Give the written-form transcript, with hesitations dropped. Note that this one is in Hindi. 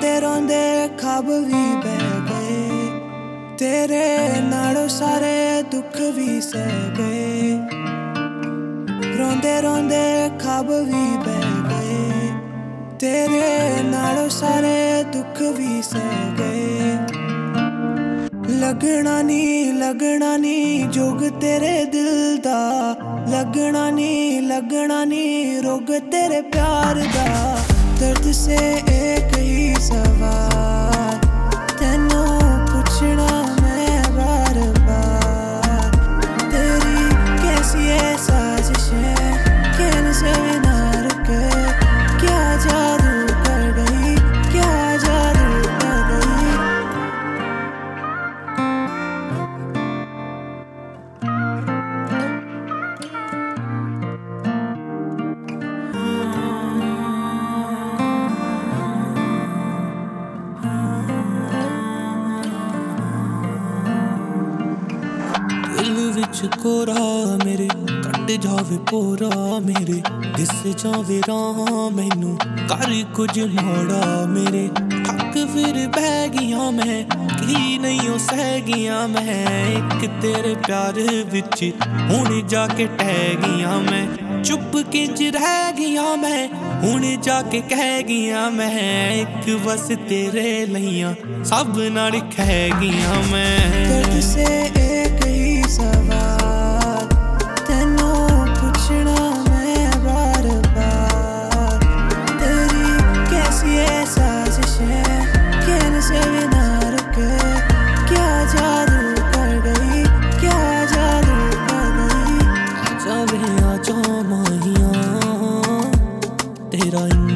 रोंदे रोंदे ख्वाब भी बह गए, तेरे नालों सारे दुख भी सह गए। रोंदे रोंदे ख्वाब भी बह गए, तेरे नालों सारे दुख भी सह गए। लगना नी जोग तेरे दिल दा, लगना नी रोग तेरे प्यार दा। दर्द से एक ही सवाल तेनू पूछना मैं बार बार, तेरी कैसी है साजिशें किन से भी ना रुके। क्या जादू कर गई, क्या जादू कर गई। दिल विच कोरा मेरे कट जावे पोरा मेरे, दिस जावे राह मैनू कर कुछ माड़ा मेरे। थक फिर बह गया मैं की नहीं ओ सह गया मैं, एक तेरे प्यार विच हुण जाके टह गया मैं। चुप किंज रह गया मैं हुण जाके कह गया मैं, एक बस तेरे लइयां सब नाल खह गया मैं। दर्द से एक ही सवाल तेनू पूछना मैं बार बार, तेरी कैसी है साजिशें किन से भी ना रुके। क्या जादू कर गई, क्या जादू कर गई। आजा वे आजा माहिया तेरा